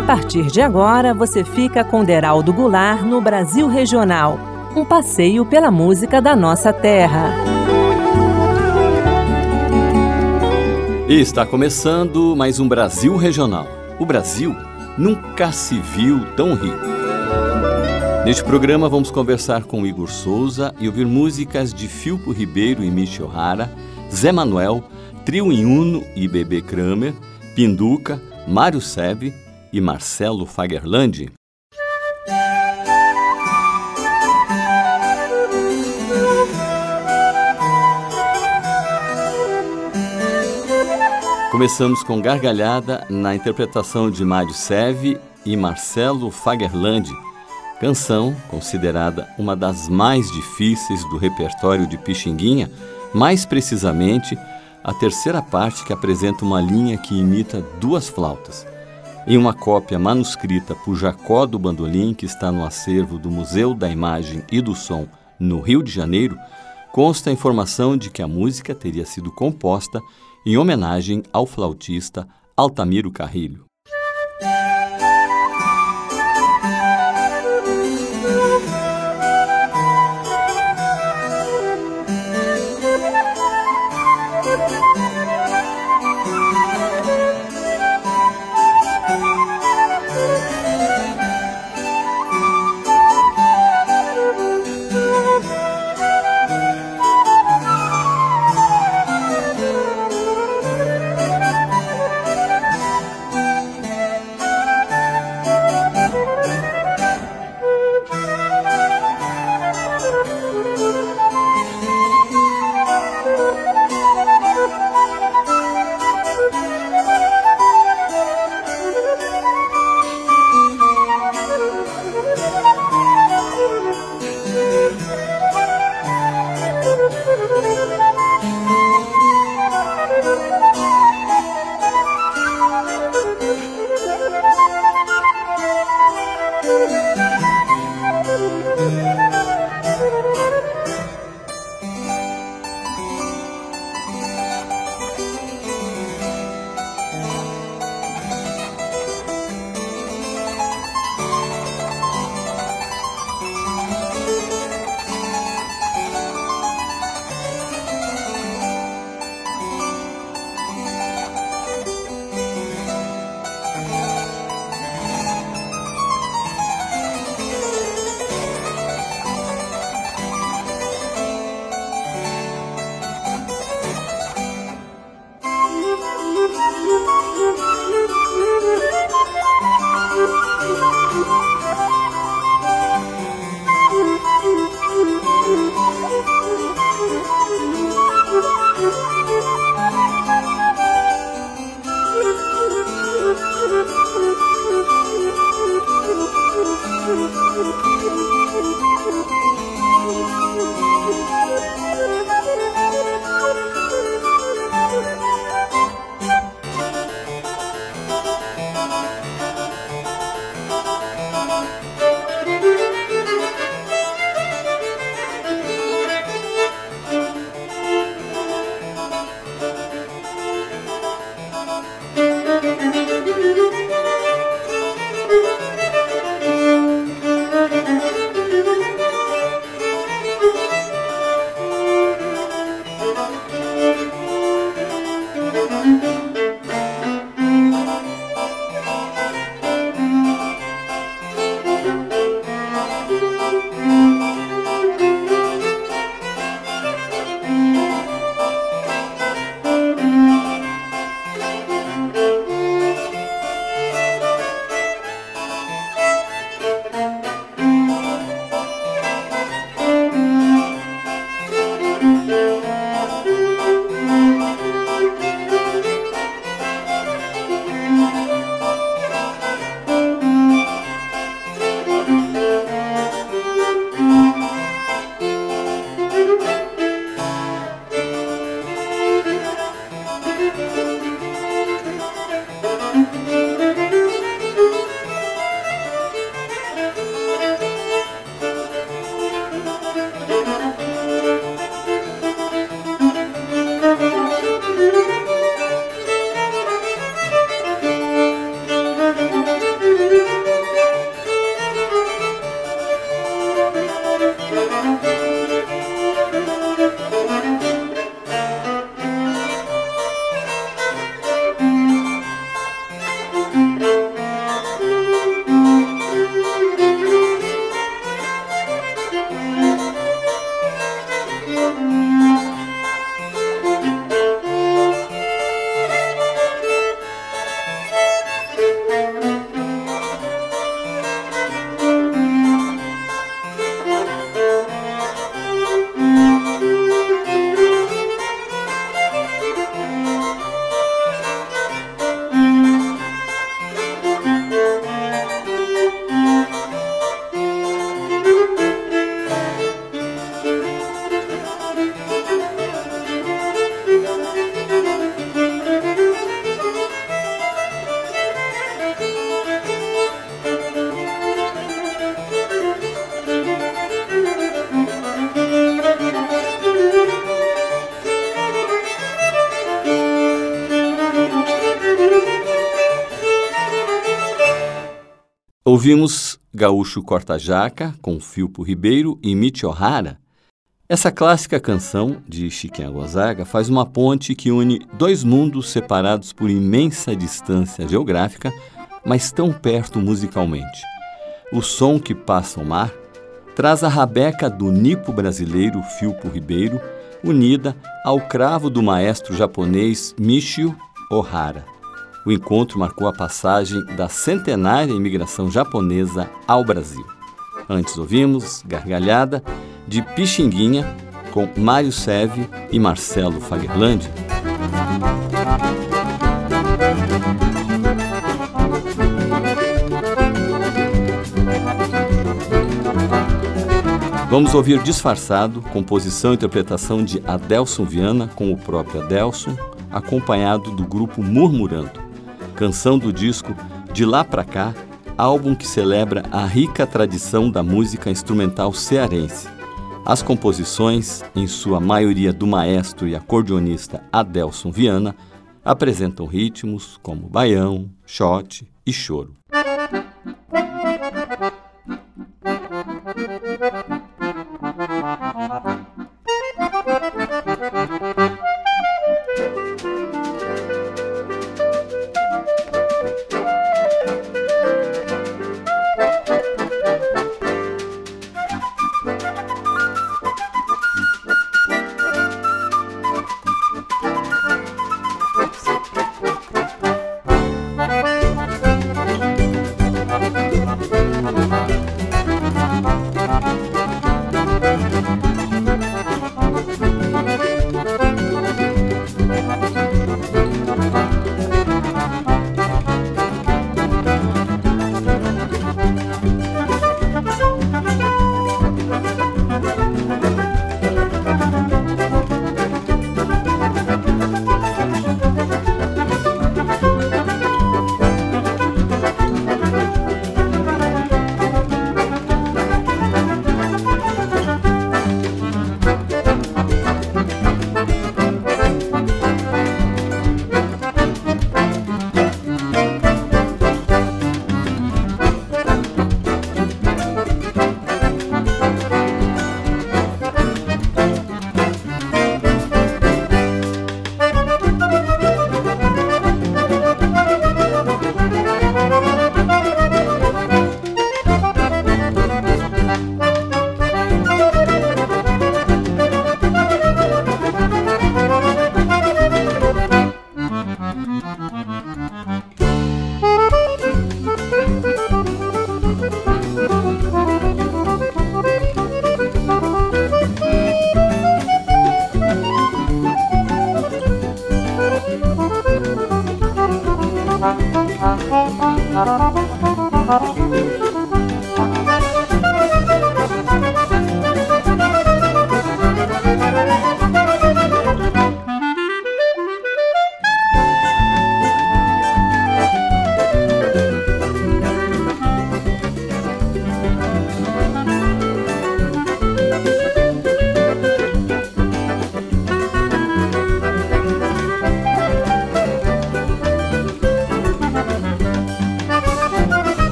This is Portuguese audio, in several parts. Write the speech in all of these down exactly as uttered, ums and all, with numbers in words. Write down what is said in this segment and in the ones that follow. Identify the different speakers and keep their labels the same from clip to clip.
Speaker 1: A partir de agora, você fica com Deraldo Goulart no Brasil Regional, um passeio pela música da nossa terra.
Speaker 2: E está começando mais um Brasil Regional. O Brasil nunca se viu tão rico. Neste programa vamos conversar com Igor Souza e ouvir músicas de Filpo Ribeiro e Michel Hara, Zé Manuel, Trio em Uno e Bebê Kramer, Pinduca, Mário Sebe e Marcelo Fagerlandi. Começamos com Gargalhada na interpretação de Mário Sebe e Marcelo Fagerlandi, canção considerada uma das mais difíceis do repertório de Pixinguinha, mais precisamente a terceira parte, que apresenta uma linha que imita duas flautas. Em uma cópia manuscrita por Jacó do Bandolim, que está no acervo do Museu da Imagem e do Som, no Rio de Janeiro, consta a informação de que a música teria sido composta em homenagem ao flautista Altamiro Carrilho. Ouvimos Gaúcho Corta-Jaca, com Filpo Ribeiro e Mitch O'Hara. Essa clássica canção de Chiquinha Gonzaga faz uma ponte que une dois mundos separados por imensa distância geográfica, mas tão perto musicalmente. O som que passa o mar traz a rabeca do nipo brasileiro Filpo Ribeiro, unida ao cravo do maestro japonês Michio Ohara. O encontro marcou a passagem da centenária imigração japonesa ao Brasil. Antes ouvimos Gargalhada, de Pixinguinha, com Mário Seve e Marcelo Fagerlandi. Vamos ouvir Disfarçado, composição e interpretação de Adelson Viana, com o próprio Adelson, acompanhado do grupo Murmurando. Canção do disco De Lá Pra Cá, álbum que celebra a rica tradição da música instrumental cearense. As composições, em sua maioria do maestro e acordeonista Adelson Viana, apresentam ritmos como baião, xote e choro.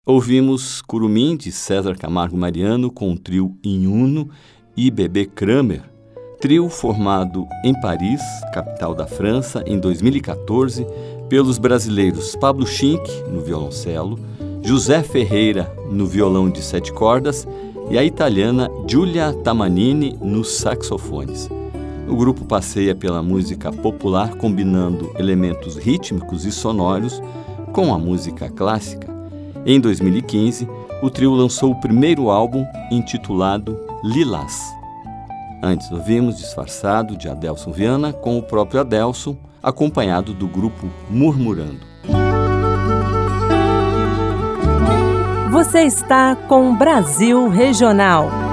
Speaker 2: Ouvimos Curumim, de César Camargo Mariano, com o trio Inhuno e Bebê Kramer, trio formado em Paris, capital da França, em dois mil e quatorze, pelos brasileiros Pablo Schink, no violoncelo, José Ferreira, no violão de sete cordas, e a italiana Giulia Tamanini, nos saxofones. O grupo passeia pela música popular, combinando elementos rítmicos e sonoros com a música clássica. Em dois mil e quinze, o trio lançou o primeiro álbum, intitulado Lilás. Antes ouvimos Disfarçado, de Adelson Viana, com o próprio Adelson, acompanhado do grupo Murmurando.
Speaker 1: Você está com Brasil Regional.